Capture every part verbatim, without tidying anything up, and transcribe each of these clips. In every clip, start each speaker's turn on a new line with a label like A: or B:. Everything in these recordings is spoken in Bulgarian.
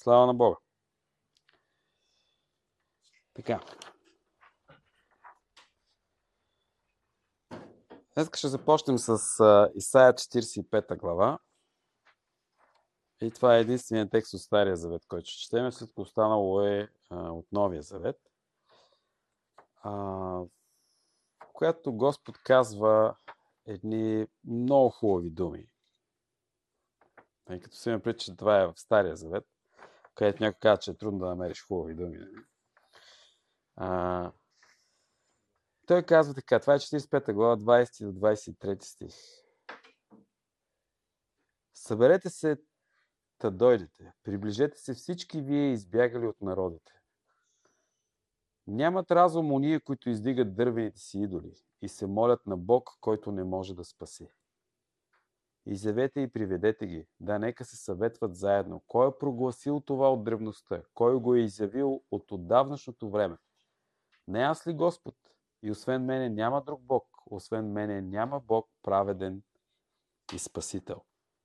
A: Слава на Бога. Така. Днес ще започнем с uh, Исаия четиридесет и пета глава. И това е единственият текст от Стария завет, който ще четем. Всичко останало е uh, от Новия завет. Uh, в която Господ казва едни много хубави думи. И като си ме пред, че това е в Стария завет, където някой казва, че е трудно да намериш хубави думи. Uh, Той казва така, това е четиридесет и пета глава, двадесети до двадесет и трети стих. Съберете се, та дойдете, приближете се всички вие избягали от народите. Нямат разум ония, които издигат дървените си идоли и се молят на Бог, който не може да спаси. Изявете и приведете ги, да нека се съветват заедно. Кой е прогласил това от древността? Кой го е изявил от отдавнашното време? Не аз ли Господ? И освен мене няма друг Бог. Освен мене няма Бог праведен и Спасител.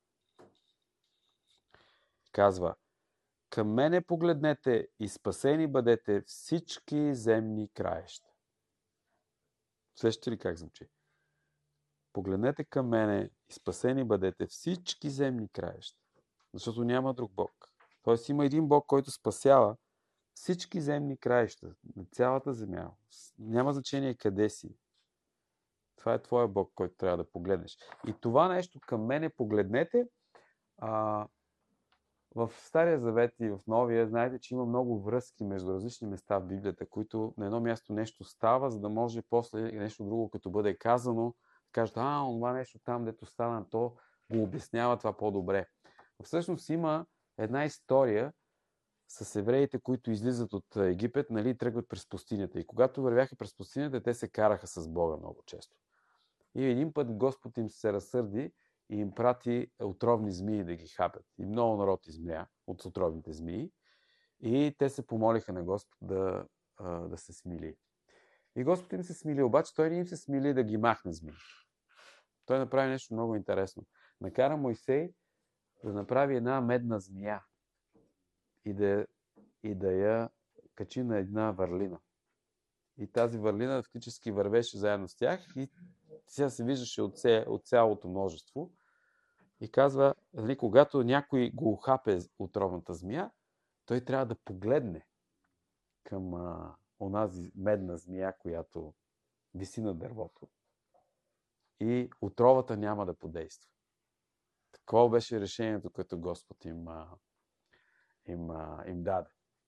A: Казва, към мене погледнете и спасени бъдете всички земни краища. Слушате ли как звучи? Погледнете към мене и спасени бъдете всички земни краища. Защото няма друг Бог. Тоест има един Бог, който спасява всички земни краища на цялата земя. Няма значение къде си. Това е твоя Бог, който трябва да погледнеш. И това нещо към мене погледнете. А, в Стария завет и в Новия, знаете, че има много връзки между различни места в Библията, които на едно място нещо става, за да може после нещо друго, като бъде казано, кажат, а, това нещо там, дето стана, то го обяснява това по-добре. Всъщност има една история с евреите, които излизат от Египет, нали, тръгват през пустинята. И когато вървяха през пустинята, те се караха с Бога много често. И един път Господ им се разсърди и им прати отровни змии да ги хапят. И много народ измря от отровните змии. И те се помолиха на Господ да, да се смили. И Господ им се смили, обаче той не им се смили да ги махне змии. Той направи нещо много интересно. Накара Мойсей да направи една медна змия и да, и да я качи на една върлина. И тази върлина фактически вървеше заедно с тях и сега се виждаше от, це, от цялото множество. И казва, нали, когато някой го ухапе отровната змия, той трябва да погледне към а, онази медна змия, която виси на дървото. И отровата няма да подейства. Такова беше решението, което Господ им, а, им, а, им даде.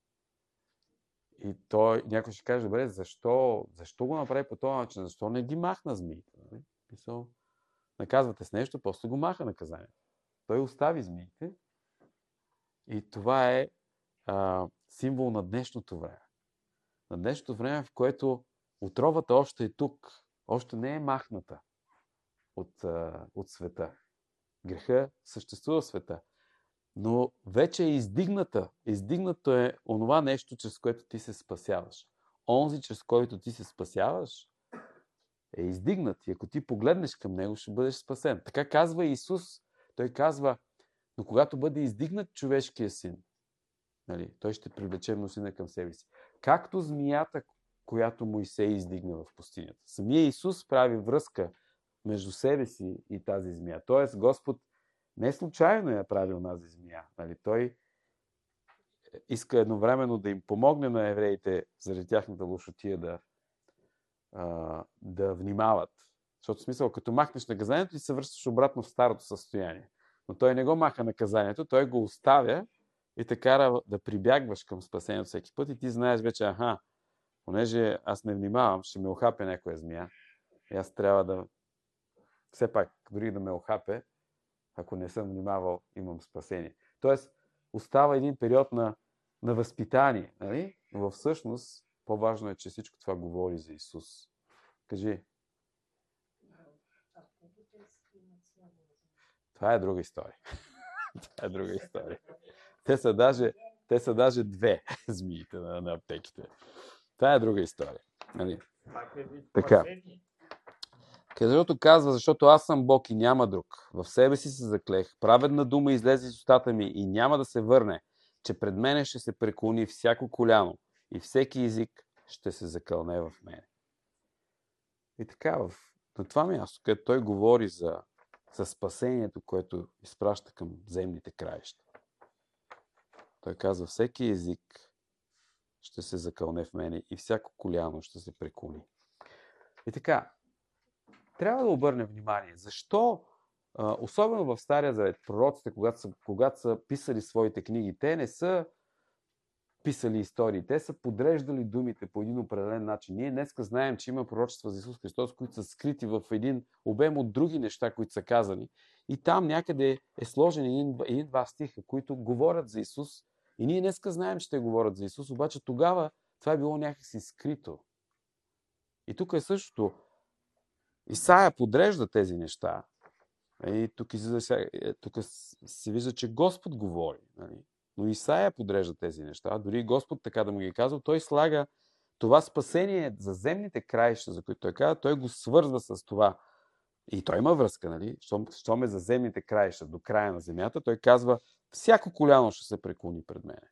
A: И той, някой ще каже, добре, защо, защо го направи по този начин? Защо не ги махна змиите? Писал, наказвате с нещо, после го маха наказанието. Той остави змиите и това е а, символ на днешното време. На днешното време, в което отровата още е тук, още не е махната от, а, от света. Греха съществува в света, но вече е издигната. Издигнато е онова нещо, чрез което ти се спасяваш. Онзи, чрез който ти се спасяваш, е издигнат. И ако ти погледнеш към него, ще бъдеш спасен. Така казва Исус. Той казва, но когато бъде издигнат човешкия син, нали, той ще привлече мнозина към себе си. Както змията, която Мойсей издигна в пустинята. Самия Исус прави връзка между себе си и тази змия. Тоест, Господ не случайно я правил тази змия. Нали, той иска едновременно да им помогне на евреите заради тяхната лошотия да, а, да внимават. Защото в смисъл, като махнеш наказанието, ти се връщаш обратно в старото състояние. Но той не го маха наказанието, той го оставя и те кара да прибягваш към спасението всеки път и ти знаеш вече, аха, понеже аз не внимавам, ще ме охапе някоя змия. И аз трябва да, все пак, дори да ме охапе, ако не съм внимавал, имам спасение. Тоест, остава един период на, на възпитание. Нали? Но всъщност, по-важно е, че всичко това говори за Исус. Кажи. Това е друга история. Това е друга история. Те са даже, те са даже две змиите на, на аптеките. Това е друга история. Нали? Така. Защото казва, защото аз съм Бог и няма друг. В себе си се заклех. Праведна дума излезе из устата ми и няма да се върне. че пред мене ще се преклони всяко коляно и всеки език ще се закълне в мене. И така, в, на това място, където той говори за, за спасението, което изпраща към земните краища. Той казва, всеки език ще се закълне в мене и всяко коляно ще се преклони. И така, трябва да обърнем внимание, защо, а, особено в Стария Завет, пророците, когато са, когато са писали своите книги, те не са писали истории, те са подреждали думите по един определен начин. Ние днеска знаем, че има пророчества за Исус Христос, които са скрити в един обем от други неща, които са казани. И там някъде е сложен един, един-два стиха, които говорят за Исус. И ние днеска знаем, че те говорят за Исус, обаче тогава това е било някакси скрито. И тук е същото. Исаия подрежда тези неща. И тук, тук се вижда, че Господ говори. Нали? Но Исаия подрежда тези неща. Дори Господ така да му ги казва, той слага това спасение за земните краища, за които той казва, той го свързва с това. И той има връзка, нали? Щом, щом е за земните краища до края на земята, той казва, всяко коляно ще се преклони пред мене.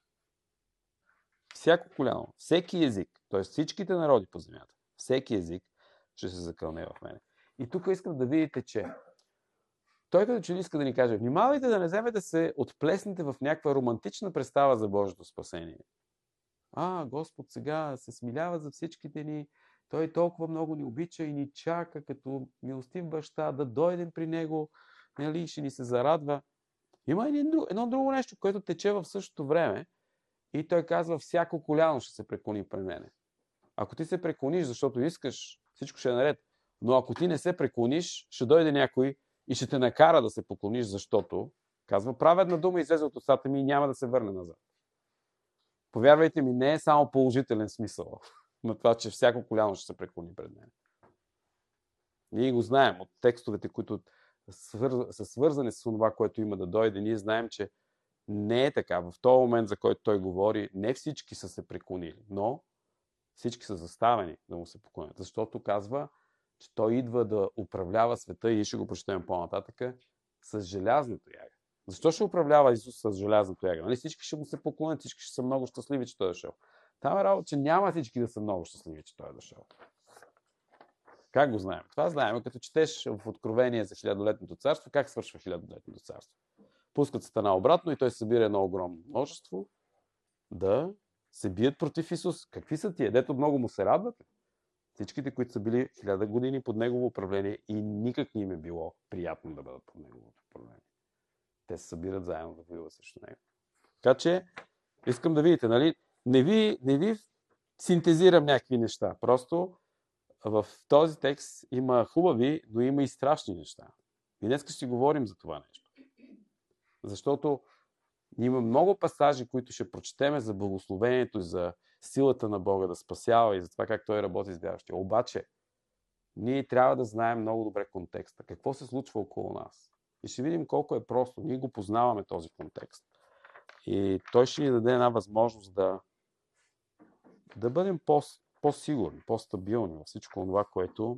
A: Всяко коляно, всеки език, т.е. всичките народи по земята, всеки език ще се закълне в мене. И тук искам да видите, че той като че ли иска да ни каже, внимавайте да не вземе да се отплеснете в някаква романтична представа за Божието спасение. А, Господ сега се смилява за всичките ни, Той толкова много ни обича и ни чака като милостив баща да дойдем при Него, нали, ще ни се зарадва. Има едно, едно друго нещо, което тече в същото време и той казва, всяко коляно ще се преклони при мене. Ако ти се преклониш, защото искаш, всичко ще е наред. Но ако ти не се преклониш, ще дойде някой и ще те накара да се поклониш, защото, казва, праведна дума излезе от устата ми и няма да се върне назад. Повярвайте ми, не е само положителен смисъл на това, че всяко коляно ще се преклони пред мен. Ние го знаем от текстовете, които са свързани с това, което има да дойде. Ние знаем, че не е така. В този момент, за който той говори, не всички са се преклонили, но всички са заставени да му се поклонят. Защото казва, че той идва да управлява света и ще го прочетем по-нататък с желязното яга. Защо ще управлява Исус с желязното яга? Нали? Всички ще му се поклонят, всички ще са много щастливи, че той е дошъл. Там е работа, че няма всички да са много щастливи, че той е дошъл. Как го знаем? Това знаем, като четеш в Откровение за хилядолетното царство, как свършва хилядолетното царство. Пускат Сатана обратно и той събира едно огромно множество да се бият против Исус. Какви са тия? Дето много му се радват? Всичките, които са били хиляда години под негово управление и никак не им е било приятно да бъдат под неговото управление. Те се събират заедно да воюват срещу него. Така че, искам да видите, нали, не ви, не ви синтезирам някакви неща. Просто в този текст има хубави, но има и страшни неща. И днес ще си говорим за това нещо. Защото има много пасажи, които ще прочетеме за благословението и за силата на Бога да спасява и за това как Той работи с вярващите. Обаче, ние трябва да знаем много добре контекста. Какво се случва около нас. И ще видим колко е просто. Ние го познаваме този контекст. И той ще ни даде една възможност да, да бъдем по, по-сигурни, по-стабилни във всичко това, което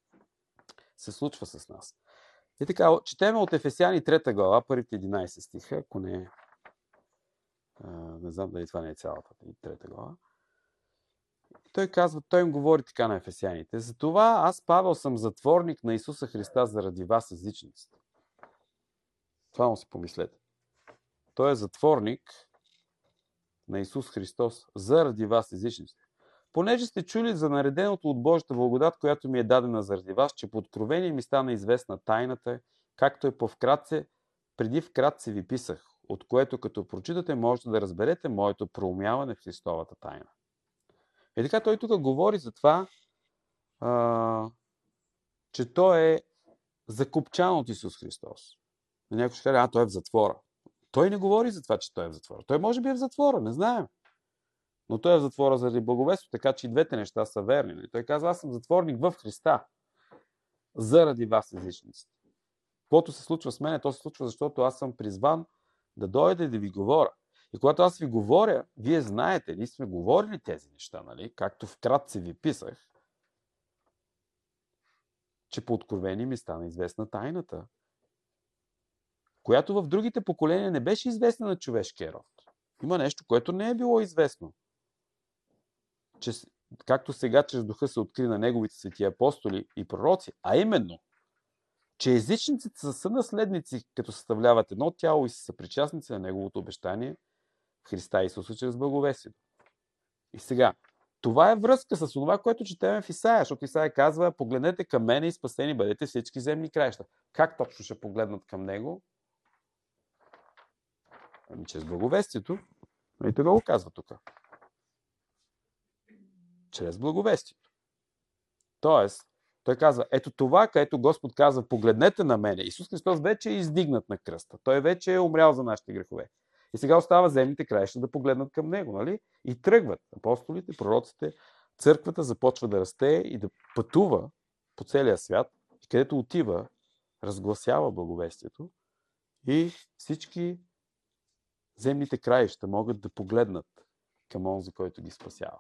A: се случва с нас. И така, четеме от Ефесяни трета глава, първите единайсет стиха, ако не а, не знам дали това не е цялата трета глава. Той казва, той им говори така на ефесяните. Затова аз, Павел, съм затворник на Исуса Христа заради вас, езичниците. Това му си помислете. Той е затворник на Исус Христос заради вас, езичниците. Понеже сте чули за нареденото от Божията благодат, която ми е дадена заради вас, че по откровение ми стана известна тайната, както е по-вкратце, преди вкратце ви писах, от което като прочитате, можете да разберете моето проумяване в Христовата тайна. И така той тук говори за това, а, че той е закопчан от Исус Христос. Някой ще каже, а той е в затвора. Той не говори за това, че той е в затвора. Той може би е в затвора, не знаем. Но той е в затвора заради благовестието, така че и двете неща са верни. Той казва, аз съм затворник в Христа, заради вас, езичниците. Каквото се случва с мен, то се случва, защото аз съм призван да дойда и да ви говоря. И когато аз ви говоря, вие знаете, ние сме говорили тези неща, нали? Както вкратце ви писах, че по откровение ми стана известна тайната, която в другите поколения не беше известна на човешкия род. Има нещо, което не е било известно. Че, както сега чрез духа се откри на неговите свети апостоли и пророци, а именно, че езичниците са сънаследници, като съставляват едно тяло и са съпричастници на неговото обещание в Христа Исуса чрез благовестието. И сега, това е връзка с това, което четем в Исаия, защото Исаия казва: погледнете към мене и спасени бъдете всички земни краища. Как точно ще погледнат към него? Ами чрез благовестието. И това го казва тук. Чрез благовестието. Тоест, той казва: ето това, където Господ казва: погледнете на мене. Исус Христос вече е издигнат на кръста. Той вече е умрял за нашите грехове. И сега остава земните краища да погледнат към него, нали? И тръгват апостолите, пророците, църквата започва да расте и да пътува по целия свят, и където отива, разгласява благовестието и всички земните краища могат да погледнат към онзи, който ги спасява.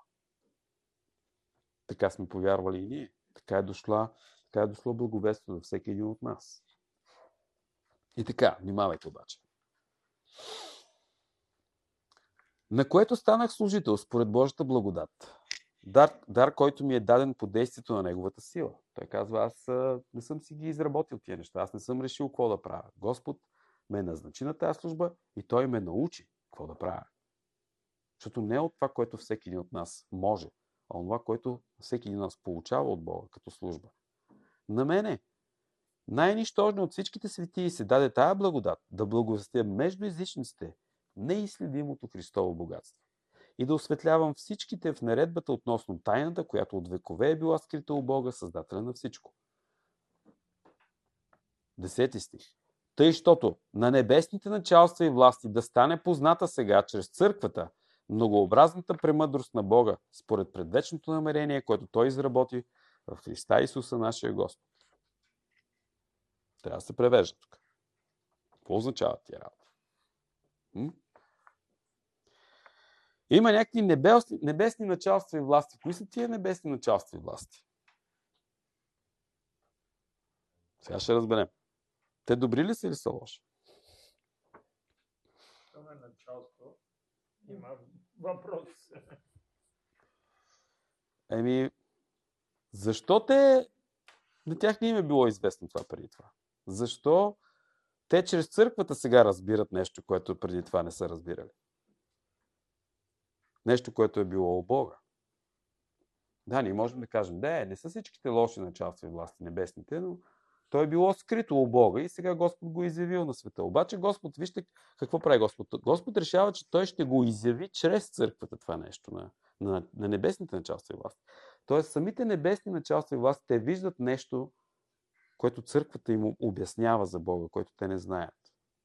A: Така сме повярвали и ние. Така е, дошла, така е дошло благовестието за всеки един от нас. И така, внимавайте обаче. На което станах служител според Божията благодат. Дар, дар, който ми е даден по действието на неговата сила. Той казва: аз а, не съм си ги изработил тия неща. Аз не съм решил какво да правя. Господ ме назначи на тази служба и Той ме научи какво да правя. Защото не е от това, което всеки един от нас може, а от това, което всеки един от нас получава от Бога като служба. На мене, най-нищожно от всичките светии, се даде тая благодат да благовестя между езичниците неизследимото Христово богатство и да осветлявам всичките в наредбата относно тайната, която от векове е била скрита у Бога, Създателя на всичко. Десети стих. Тъй, щото на небесните началства и власти да стане позната сега чрез църквата многообразната премъдрост на Бога, според предвечното намерение, което Той изработи в Христа Исуса, нашия Господ. Трябва да се превежда тук. Какво означава тия работа? М? Има някакви небесни, небесни началства и власти. Кои са тия небесни началства и власти? Сега ще разберем. Те добри ли са или са лоши?
B: Това е началство. Има въпрос.
A: Еми, защо те... На тях не им е било известно това преди това? Защо те чрез църквата сега разбират нещо, което преди това не са разбирали? Нещо, което е било у Бога. Да, ние можем да кажем: да, не са всичките лоши началства и власти небесните, но то е било скрито у Бога и сега Господ го е изявил на света. Обаче Господ, вижте какво прави Господ. Господ решава, че Той ще го изяви чрез църквата това нещо на, на, на небесните началства и власти. Тоест самите небесни началства и власти, те виждат нещо, което църквата им обяснява за Бога, което те не знаят.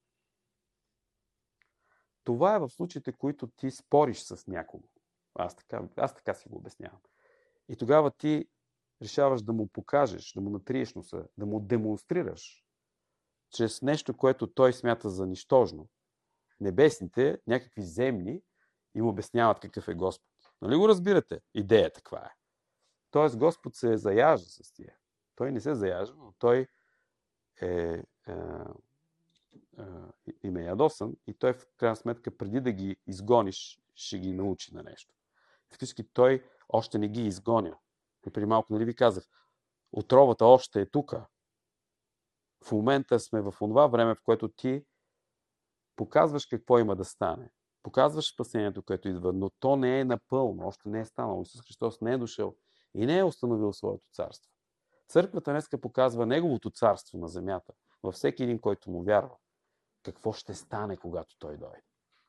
A: Това е в случаите, които ти спориш с някого. Аз така, аз така си го обяснявам. И тогава ти решаваш да му покажеш, да му натриеш носа, да му демонстрираш чрез нещо, което той смята за нищожно. Небесните, някакви земни, им обясняват какъв е Господ. Нали го разбирате? Идеята каква е. Тоест Господ се заяжда с тия. Той не се заяжда, но той е, е, е, им е ядосан и той в крайна сметка, преди да ги изгониш, ще ги научи на нещо. Фактически той още не ги изгоня. И преди малко, нали ви казах, отровата още е тука. В момента сме в това време, в което ти показваш какво има да стане. Показваш спасението, което идва, но то не е напълно, още не е станало. Исус Христос не е дошъл и не е установил своето царство. Църквата днеска показва Неговото царство на земята, във всеки един, който му вярва. Какво ще стане, когато Той дойде.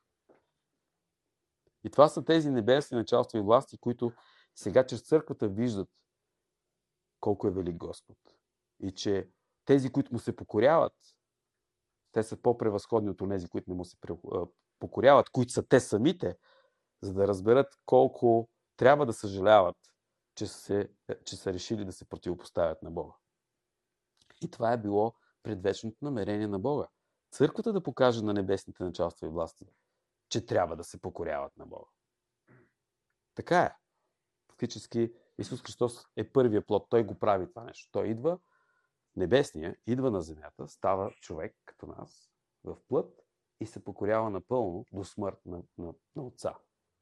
A: И това са тези небесни началства и власти, които сега чрез църквата виждат колко е велик Господ. И че тези, които му се покоряват, те са по-превъзходни от тези, които не му се покоряват, които са те самите, за да разберат колко трябва да съжаляват, че, се, че са решили да се противопоставят на Бога. И това е било предвечното намерение на Бога. Църквата да покаже на небесните началства и власти, че трябва да се покоряват на Бога. Така е. Фактически Исус Христос е първия плод. Той го прави това нещо. Той идва, небесния, идва на земята, става човек като нас, в плът и се покорява напълно до смърт на, на, на Отца.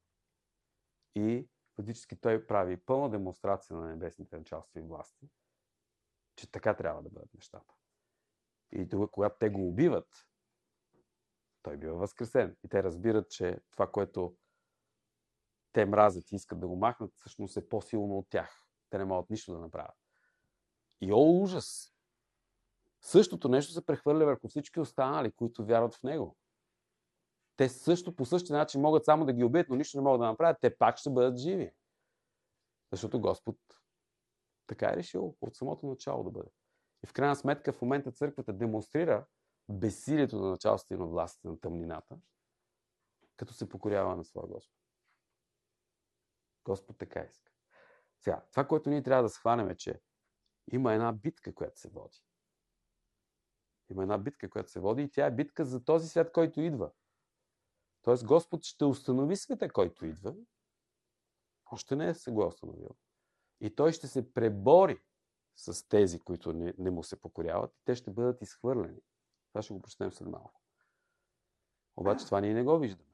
A: И фактически той прави пълна демонстрация на небесните началства и власти, че така трябва да бъдат нещата. И тогава, когато те го убиват, той бива възкресен. И те разбират, че това, което те мразят и искат да го махнат, всъщност е по-силно от тях. Те не могат нищо да направят. И о, ужас! Същото нещо се прехвърля върху всички останали, които вярват в него. Те също по същия начин могат само да ги убият, но нищо не могат да направят. Те пак ще бъдат живи. Защото Господ така е решил от самото начало да бъде. И в крайна сметка в момента църквата демонстрира безсилието на началството и на властите на тъмнината, като се покорява на своя Господ. Господ така иска. Сега, това, което ние трябва да схванем е, че има една битка, която се води. Има една битка, която се води и тя е битка за този свят, който идва. Тоест Господ ще установи света, който идва. Още не е се го установил. И той ще се пребори с тези, които не, не му се покоряват. И те ще бъдат изхвърлени. Това ще го прочетем след малко. Обаче това ние не го виждаме.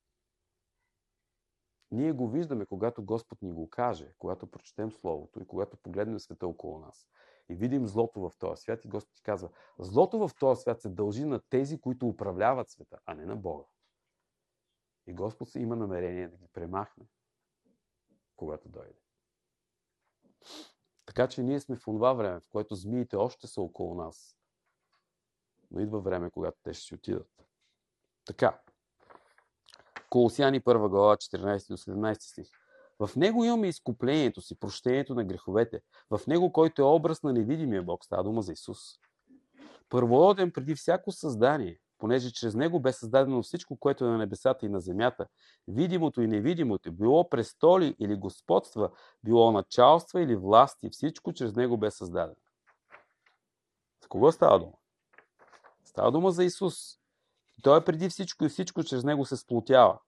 A: Ние го виждаме, когато Господ ни го каже, когато прочетем Словото и когато погледнем света около нас. И видим злото в този свят и Господ ти казва, злото в този свят се дължи на тези, които управляват света, а не на Бога. И Господ има намерение да ги премахне, когато дойде. Така че ние сме в това време, в което змиите още са около нас. Но идва време, когато те ще си отидат. Така. Колосяни първа глава, четиринайсети до седемнайсети стих. В него имаме изкуплението си, прощението на греховете. В него, който е образ на невидимия Бог, става дума за Исус. Първороден преди всяко създание, понеже чрез него бе създадено всичко, което е на небесата и на земята, видимото и невидимото, било престоли или господства, било началства или власти, всичко чрез него бе създадено. За кого става дума? Става дума за Исус. Той е преди всичко и всичко чрез него се сплотява.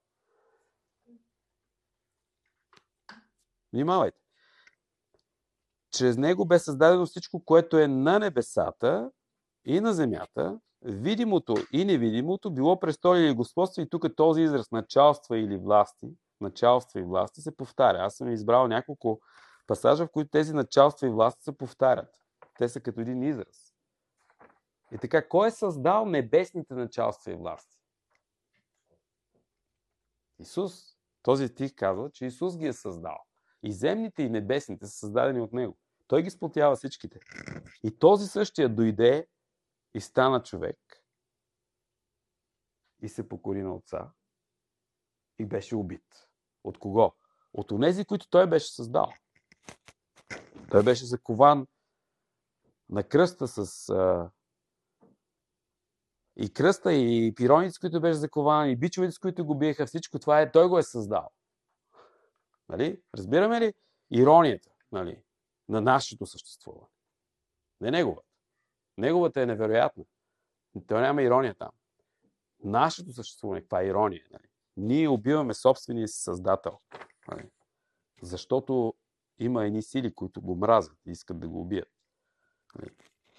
A: Внимавайте. Чрез него бе създадено всичко, което е на небесата и на земята, видимото и невидимото, било престоли или господство, и тук този израз началства или власти, началства и власти се повтаря. Аз съм избрал няколко пасажа, в които тези началства и власти се повтарят. Те са като един израз. И така, кой е създал небесните началства и власти? Исус. Този стих казва, че Исус ги е създал. И земните и небесните са създадени от него. Той ги сплотява всичките. И този същия дойде и стана човек. И се покори на Отца. И беше убит. От кого? От онези, които той беше създал. Той беше закован на кръста с... А... И кръста, и пироните, с които беше закован, и бичовете, с които го биеха, всичко това е, той го е създал. Нали? Разбираме ли иронията, нали, на нашето съществуване? Не неговата. Неговата е невероятна. Той няма ирония там. Нашето съществуване, каква е ирония? Нали? Ние убиваме собствения си създател. Нали? Защото има едни сили, които го мразят и искат да го убият. Нали?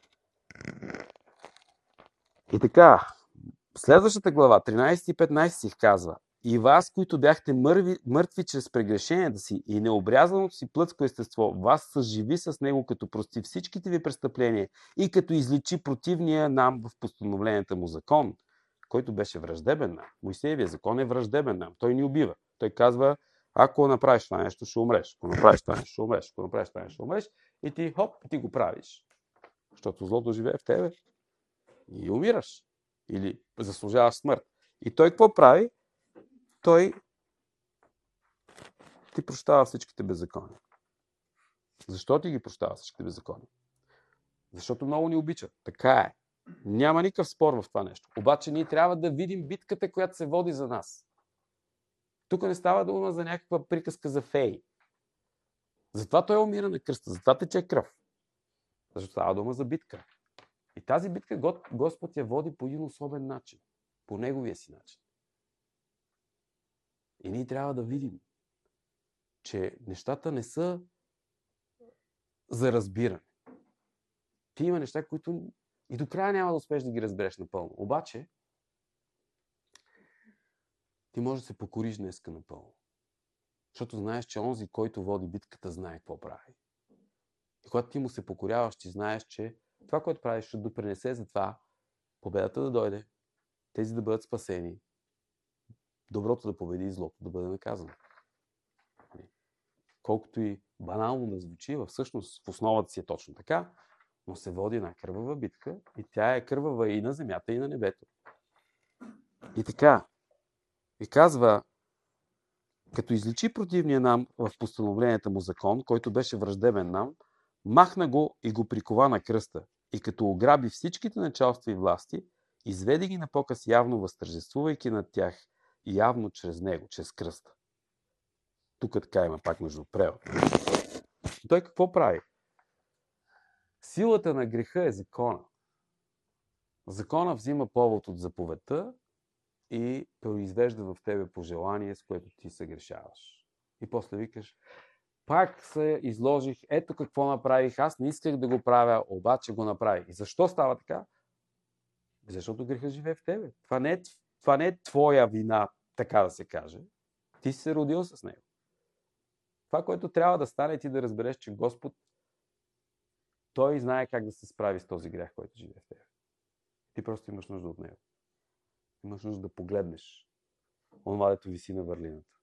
A: И така, следващата глава, тринайсети и петнайсети стих казва: и вас, които бяхте мърви, мъртви чрез прегрешенията си и необрязаното си плътско естество, вас съживи с него, като прости всичките ви престъпления и като изличи противния нам в постановленията му закон, който беше враждебен нам. Моисеевия закон е враждебен нам. Той ни убива. Той казва, ако направиш това нещо, ще умреш. Ако направиш това нещо, ще умреш. Ако направиш това нещо, ще умреш. И ти, хоп, ти го правиш. Защото злото живее в тебе. И умираш. Или заслужаваш смърт. И той какво прави? Той ти прощава всичките беззакония. Защо ти ги прощава всичките беззакония? Защото много ни обича. Така е. Няма никакъв спор в това нещо. Обаче ние трябва да видим битката, която се води за нас. Тук не става дума за някаква приказка за феи. Затова той умира на кръста. Затова тече кръв. Защото става дума за битка. И тази битка Господ я води по един особен начин. По неговия си начин. И ние трябва да видим, че нещата не са за разбиране. Ти има неща, които и до края няма да успееш да ги разбереш напълно. Обаче, ти можеш да се покориш днеска напълно. Защото знаеш, че онзи, който води битката, знае какво прави. И когато ти му се покоряваш, ти знаеш, че това, което правиш, ще допринесе за това победата да дойде, тези да бъдат спасени, доброто да победи и злото да бъде наказано. Колкото и банално да звучи, всъщност в основата си е точно така, но се води една кървава битка и тя е кървава и на земята, и на небето. И така, и казва, като изличи противния нам в постановленията му закон, който беше враждебен нам, махна го и го прикова на кръста. И като ограби всичките началства и власти, изведи ги на показ явно възтържествувайки над тях и явно чрез него, чрез кръста. Тук така има пак между превод. Той какво прави? Силата на греха е закона. Закона взима повод от заповедта и произвежда в тебе пожелание, с което ти се грешаваш. И после викаш, пак се изложих, ето какво направих, аз не исках да го правя, обаче го направих. И защо става така? Защото греха живее в тебе. Това не е, това не е твоя вина, така да се каже. Ти си се родил с него. Това, което трябва да стане, ти да разбереш, че Господ, Той знае как да се справи с този грях, който живее в тебе. Ти просто имаш нужда от него. Имаш нужда да погледнеш онова, дето виси на върлината,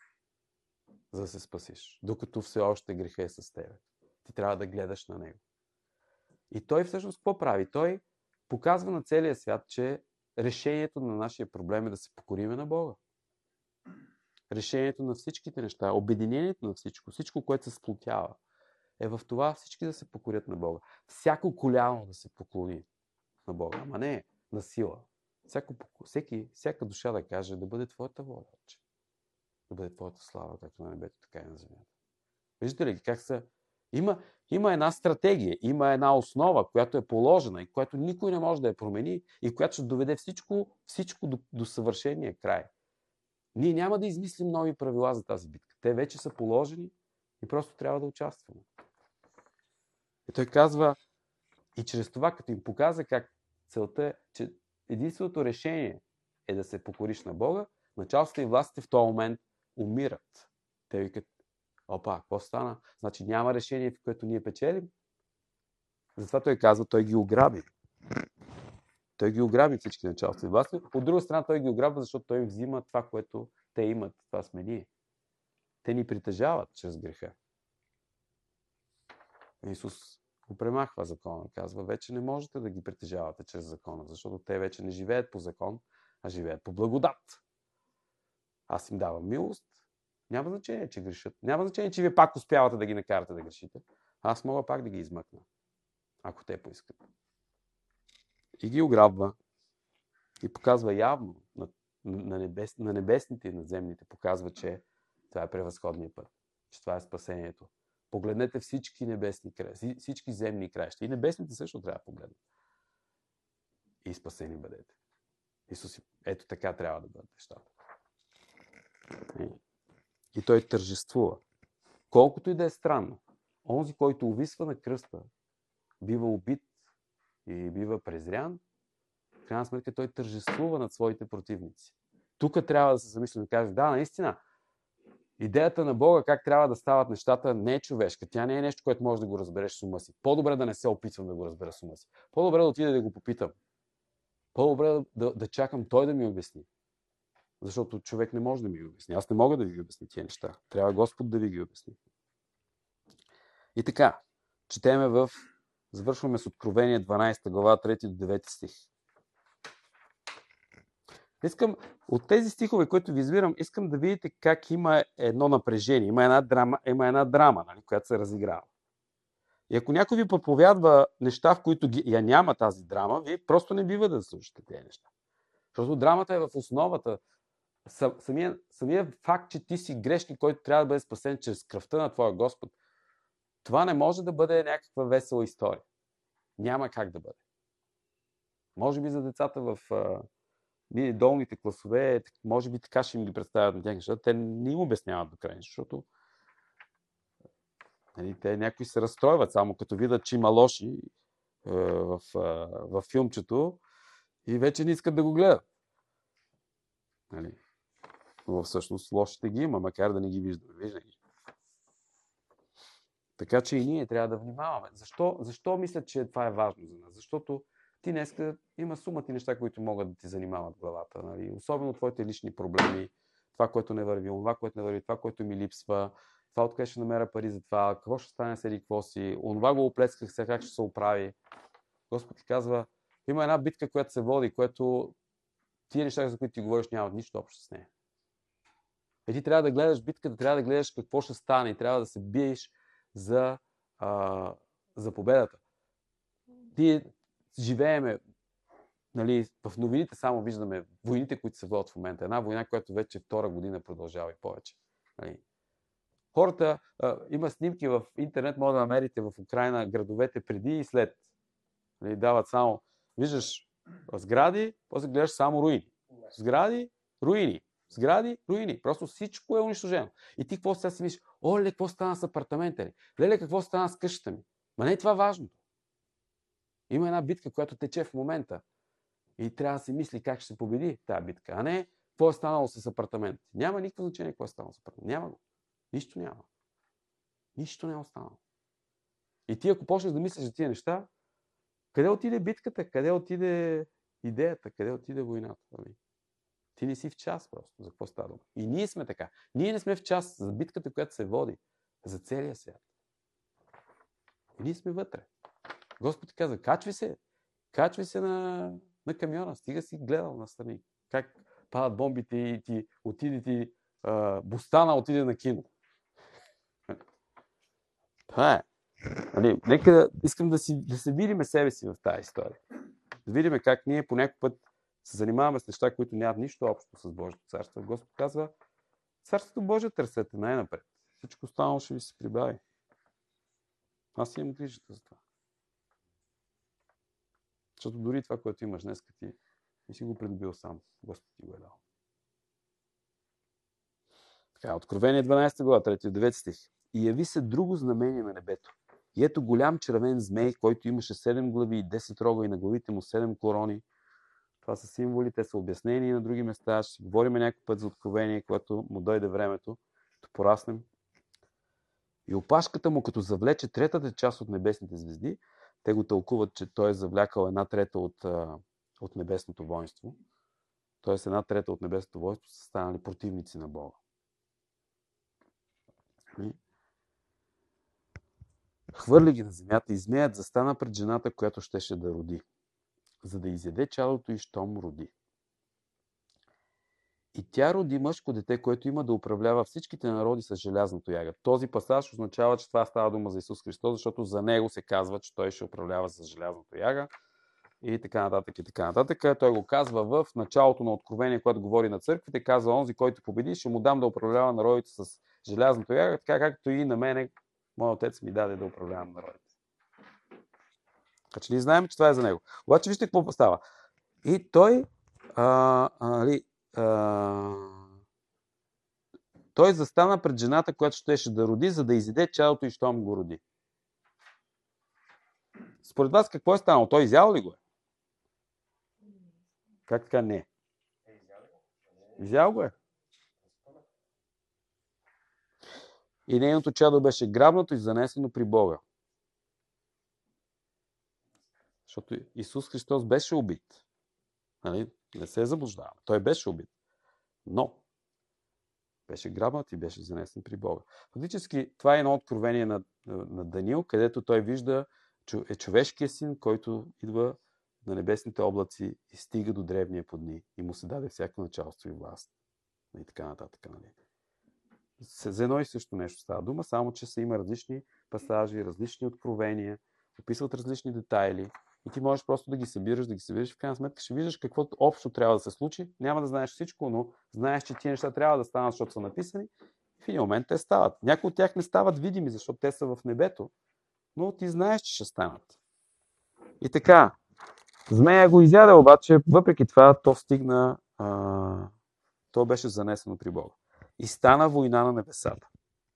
A: за да се спасиш. Докато все още греха е с тебе. Ти трябва да гледаш на него. И той всъщност какво прави? Той показва на целия свят, че решението на нашия проблем е да се покориме на Бога. Решението на всичките неща, обединението на всичко, всичко, което се сплотява, е в това всички да се покорят на Бога. Всяко коляно да се поклони на Бога, ама не на сила. Всяко, всеки, всяка душа да каже, да бъде твоята воля, че да бъде твоята слава, както на небето, така и на земята. Виждате ли как са? Има, има една стратегия, има една основа, която е положена и която никой не може да я промени и която ще доведе всичко, всичко до, до съвършения край. Ние няма да измислим нови правила за тази битка. Те вече са положени и просто трябва да участваме. И той казва, и чрез това, като им показа как целта е, че единственото решение е да се покориш на Бога, началствата и властите в този момент умират. Те викат, опа, какво стана? Значи няма решение, в което ние печелим. Затова той казва, той ги ограби. Той ги ограби всички началства и власти. От друга страна, той ги ограбва, защото той им взима това, което те имат. Това сме ние. Те ни притежават чрез греха. Исус го премахва закона. Казва, вече не можете да ги притежавате чрез закона, защото те вече не живеят по закон, а живеят по благодат. Аз им давам милост. Няма значение, че грешат. Няма значение, че вие пак успявате да ги накарате да грешите. Аз мога пак да ги измъкна, ако те поискат. И ги ограбва. И показва явно на, на, небес, на небесните и надземните. Показва, че това е превъзходният път. Че това е спасението. Погледнете всички небесни краища, всички земни краища. И небесните също трябва да погледнат. И спасени бъдете. Исус, ето така трябва да бъдат нещата. И той тържествува. Колкото и да е странно, онзи, който увисва на кръста, бива убит и бива презрян, в крайна сметка той тържествува над своите противници. Тук трябва да се замислим и да кажем, да, наистина, идеята на Бога, как трябва да стават нещата, не е човешка. Тя не е нещо, което можеш да го разбереш с ума си. По-добре да не се опитвам да го разбера с ума си. По-добре да отида да го попитам. По-добре да, да, да чакам той да ми обясни. Защото човек не може да ми ги обясни. Аз не мога да ви ги обясня тия неща. Трябва Господ да ви ги обясни. И така, четеме в... Завършваме с Откровение дванадесета глава, трети до девети стих. Искам, от тези стихове, които ви избирам, искам да видите как има едно напрежение, има една драма, има една драма, нали, която се разиграва. И ако някой ви проповядва неща, в които ги, я няма тази драма, вие просто не бива да слушате тези неща. Защото драмата е в основата. Самия, самия факт, че ти си грешник, който трябва да бъде спасен чрез кръвта на твоя Господ, това не може да бъде някаква весела история. Няма как да бъде. Може би за децата в ние долните класове, може би така ще им ги представят на тях нещата. Те не им обясняват до край, защото нали, те някои се разстройват, само като видят, че има лоши е, в, е, в филмчето и вече не искат да го гледат. Нали. Но всъщност лошите ги има, макар да не ги виждаме. Виждаме. Така че и ние трябва да внимаваме. Защо, защо мисля, че това е важно за нас? Защото ти днеска има сума ти неща, които могат да ти занимават главата. Нали? Особено твоите лични проблеми, това, което не върви, това, което не върви, това, което ми липсва, това, откъде ще намеря пари за това, какво ще стане с еди какво си, онова го оплесках сега, как ще се оправи. Господ ти казва, има една битка, която се води, което тия неща, за които ти говориш, нямат нищо общо с нея. И ти трябва да гледаш битката, трябва да гледаш какво ще стане и трябва да се биеш за, а, за победата. Ние живееме, нали, в новините само виждаме войните, които се водят в момента. Една война, която вече втора година продължава и повече. Нали. Хората, а, има снимки в интернет, може да намерите в Украйна градовете преди и след. Нали, дават само, виждаш сгради, после гледаш само руини. Сгради, руини. Сгради, руини. Просто всичко е унищожено. И ти какво сега си мислиш? Оле, какво стана с апартамента ли? Леле, какво стана с къщата ми? Ма не е това важното. Има една битка, която тече в момента. И трябва да се мисли как ще се победи тази битка. А не какво е станало с апартамент. Няма никакво значение какво е станало с апартамент. Няма го. Нищо няма. Нищо не е останало. И ти ако почнеш да мислиш за тия неща, къде отиде битката? Къде отиде идеята? Къде отиде войната? Ти не си в час просто. За какво става дума? И ние сме така. Ние не сме в час за битката, която се води за целия свят. И ние сме вътре. Господ ти каза, качви се. Качви се на, на камиона. Стига си гледал настрани. Как падат бомбите и ти отиде ти а, Бустана отиде на кино. Това е. Нали, нека искам да, си, да се видиме себе си в тази история. Да видиме как ние по някакъв път се занимаваме с неща, които нямат нищо общо с Божието царство. Господ казва, царството Божие търсете най-напред. Всичко останало ще ви се прибави. Аз имам грижата за това. Защото дори това, което имаш днес, ти не си го придобил сам. Господ ти го е дал. Така, Откровение дванадесета глава, трети до девети стих. И яви се друго знамение на небето. И ето голям червен змей, който имаше седем глави и десет рога и на главите му седем корони. Това са символи, те са обяснени на други места. Ще говорим някой път за Откровение, когато му дойде времето, да пораснем. И опашката му, като завлече третата част от небесните звезди, те го тълкуват, че той е завлякал една трета от, от небесното воинство. Тоест една трета от небесното воинство са станали противници на Бога. Хвърли ги на земята и змеят застана пред жената, която щеше да роди, за да изяде чадото и щом роди. И тя роди мъжко дете, което има да управлява всичките народи с желязното яга. Този пасаж означава, че това става дума за Исус Христос, защото за него се казва, че той ще управлява с желязното яга и така нататък и така нататък. Той го казва в началото на Откровение, когато говори на църквите, казва, онзи, който победи, ще му дам да управлява народите с желязното яга, така както и на мене, моят отец ми даде да управлявам народите. Така че ние знаем, че това е за него. Обаче вижте какво става. И той а, а, нали, Uh, той застана пред жената, която щеше да роди, за да изяде чадото и щом го роди. Според вас какво е станало? Той изял ли го е? Как така не? Изял го е. И нейното чадо беше грабнато и занесено при Бога. Защото Исус Христос беше убит. Нали? Не се заблуждаваме. Той беше убит. Но беше грабнат и беше занесен при Бога. Фактически това е едно откровение на, на Даниил, където той вижда, че е човешкият син, който идва на небесните облаци и стига до древния подни и му се даде всяко началство и власт. И така нататък. Нали? За едно и също нещо става дума, само че са има различни пасажи, различни откровения, описват различни детайли. И ти можеш просто да ги събираш, да ги събираш и в крайна сметка ще виждаш какво общо трябва да се случи. Няма да знаеш всичко, но знаеш, че тия неща трябва да станат, защото са написани. В един момент те стават. Някои от тях не стават видими, защото те са в небето, но ти знаеш, че ще станат. И така, змея го изяде, обаче въпреки това то стигна, а, то беше занесено при Бога. И стана война на небесата.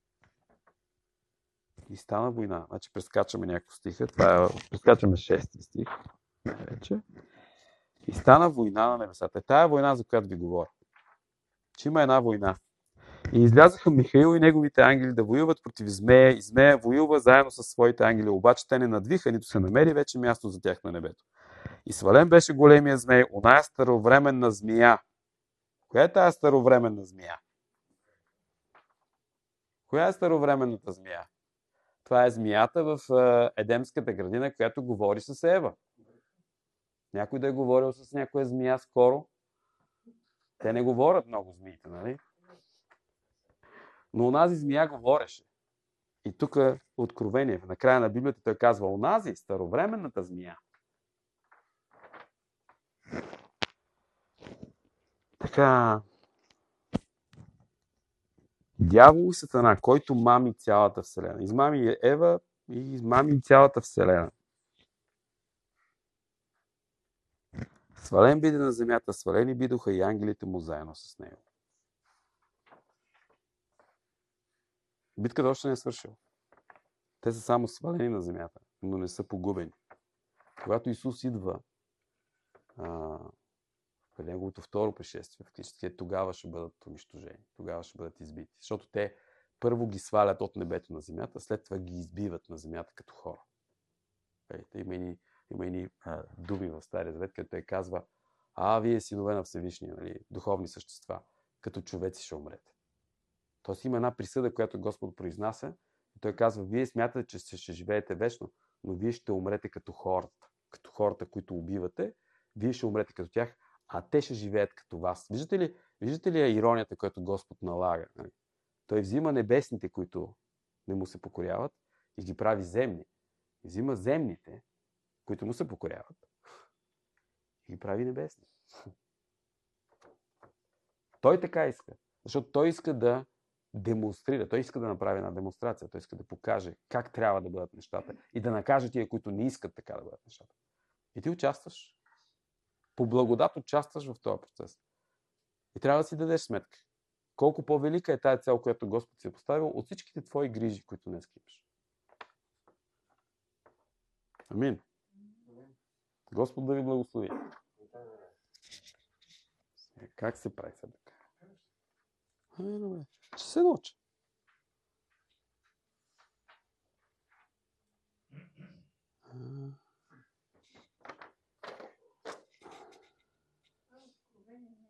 A: И стана война. Значи прескачаме някакво стиха. Това е, прескачаме шести стих. Вече. И стана война на небесата. Тая война, за която ви говоря. че има една война. И излязаха Михаил и неговите ангели да воюват против Змея, и Змея воюва заедно с своите ангели, обаче те не надвиха, нито се намери вече място за тях на небето. И свален беше големия змей, оная старовременна змия. Коя е тази старовременна змия? Коя е старовременната змия? Това е змията в Едемската градина, която говори с Ева. Някой да е говорил с някоя змия скоро? Те не говорят много змиите, нали? Но онази змия говореше. И тук е откровение. На края на Библията той казва: онази, старовременната змия. Така. Дявол и Сатана, който мами цялата вселена. Измами Ева и измами цялата вселена. Свален биде на земята, свалени бидоха и ангелите му заедно с него. Битката още не е свършила. Те са само свалени на земята, но не са погубени. Когато Исус идва а, при неговото второ пришествие, фактически тогава ще бъдат унищожени, тогава ще бъдат избити. Защото те първо ги свалят от небето на земята, след това ги избиват на земята като хора. Има и, има и а, думи в Стария Завет, където той казва: а, вие синове на Всевишния, нали, духовни същества, като човеци ще умрете. Тоест има една присъда, която Господ произнася, и той казва: вие смятате, че ще, ще живеете вечно, но вие ще умрете като хората. Като хората, които убивате, вие ще умрете като тях, а те ще живеят като вас. Виждате ли, виждате ли иронията, която Господ налага? Той взима небесните, които не му се покоряват, и ги прави земни. И взима земните, които му се покоряват, и ги прави небесни. Той така иска. Защото той иска да демонстрира, той иска да направи една демонстрация, той иска да покаже как трябва да бъдат нещата и да накаже тия, които не искат така да бъдат нещата. И ти участваш. По благодат участваш в този процес. И трябва да си дадеш сметка. Колко по-велика е тая цел, която Господ си е поставил от всичките твои грижи, които днес имаш. Амин. Господ да ви благослови. Как се прави сега? Ще се науча. Uh...